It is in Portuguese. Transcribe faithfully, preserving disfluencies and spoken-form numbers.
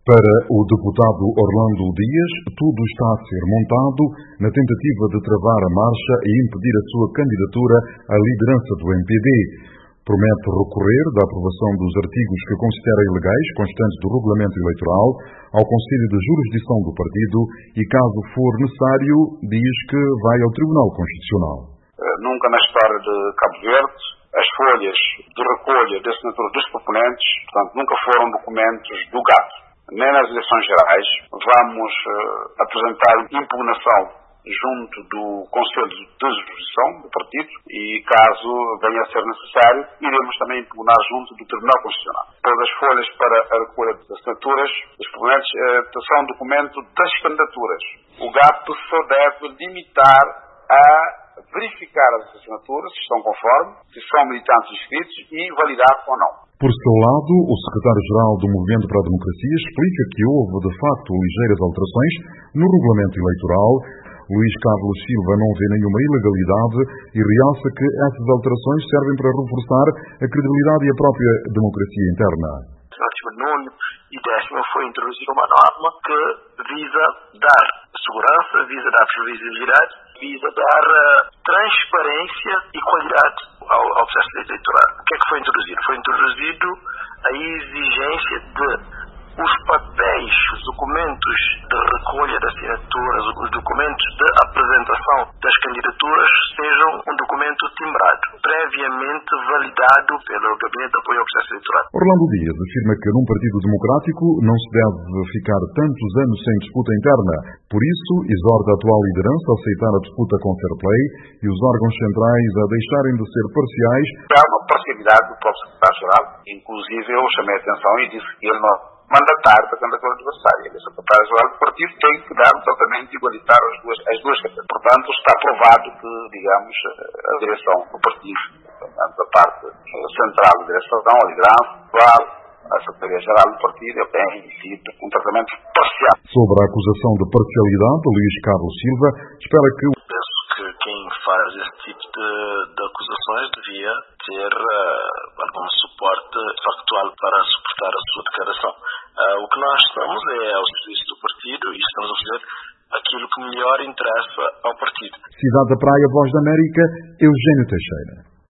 Para o deputado Orlando Dias, tudo está a ser montado na tentativa de travar a marcha e impedir a sua candidatura à liderança do M P D. Promete recorrer da aprovação dos artigos que considera ilegais, constantes do regulamento eleitoral, ao Conselho de Jurisdição do partido e, caso for necessário, diz que vai ao Tribunal Constitucional. Nunca na história de Cabo Verde as folhas de recolha de assinaturas dos proponentes, portanto, nunca foram documentos do G A T. Nem nas eleições gerais vamos uh, apresentar impugnação junto do Conselho de Jurisdição do partido e, caso venha a ser necessário, iremos também impugnar junto do Tribunal Constitucional. Todas as folhas para a recolha de assinaturas dos proponentes uh, são um documento das candidaturas. O G A T só deve limitar a verificar as assinaturas, se estão conformes, se são militantes inscritos e validar ou não. Por seu lado, o secretário-geral do Movimento para a Democracia explica que houve, de facto, ligeiras alterações no regulamento eleitoral. Luís Carlos Silva não vê nenhuma ilegalidade e realça que essas alterações servem para reforçar a credibilidade e a própria democracia interna. Na última nono e décima foi introduzida uma norma que visa dar segurança, visa dar previsibilidade, visa dar uh, transparência e qualidade ao, ao processo eleitoral. O que é que foi introduzido? Foi introduzido a exigência de os papéis, os documentos de recolha de assinaturas, os documentos de apresentação das candidaturas sejam um documento timbrado, previamente validado pelo Gabinete de Apoio ao Processo Eleitoral. Orlando Dias afirma que num partido democrático não se deve ficar tantos anos sem disputa interna. Por isso, exorta a atual liderança a aceitar a disputa com fair play e os órgãos centrais a deixarem de ser parciais. Há uma parcialidade do próprio secretário-geral. Inclusive, eu chamei a atenção e disse que ele não mandatário da candidatura adversária. O secretário-geral do partido tem que dar um tratamento igualitário às duas, às duas candidaturas. Portanto, está provado que, digamos, a direção do partido, portanto, a parte central da direção, a liderança, a Secretaria-Geral do partido, tem sido um tratamento parcial. Sobre a acusação de parcialidade, Luís Carlos Silva espera que... Penso que quem faz esse tipo de, de acusações devia ter uh, algum suporte factual para suportar a sua declaração. Uh, o que nós estamos é ao serviço do partido e estamos a fazer aquilo que melhor interessa ao partido. Cidade da Praia, Voz da América, Eugênio Teixeira.